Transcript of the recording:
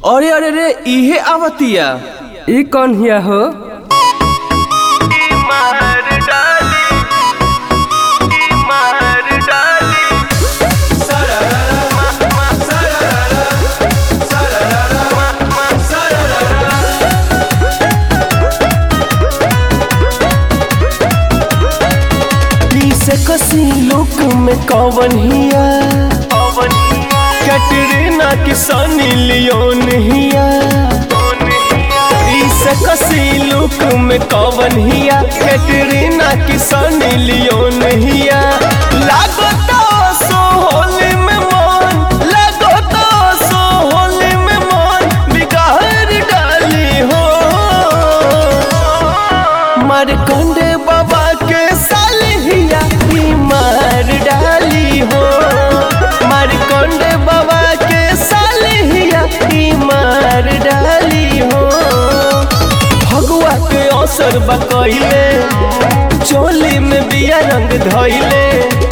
अरे अरे रे इहे आवतिया। ई कौन हिया हो? कसी लुक में कौन हिया, कैटरीना की सनी लियोन हिया। कसी लुक में कौन हिया, कैटरीना की सनी लियोन हिया। लागो तो सोहली में मन, लागो तो सोहली में मन बिगाड़ डाली हो। मारकंडे बाबा के साली हिया मार डाली हो। मारकंडे बाबा के साली हिया मार डाली हो। भगवा के असर बकैले, चोली में बिया रंग धैले।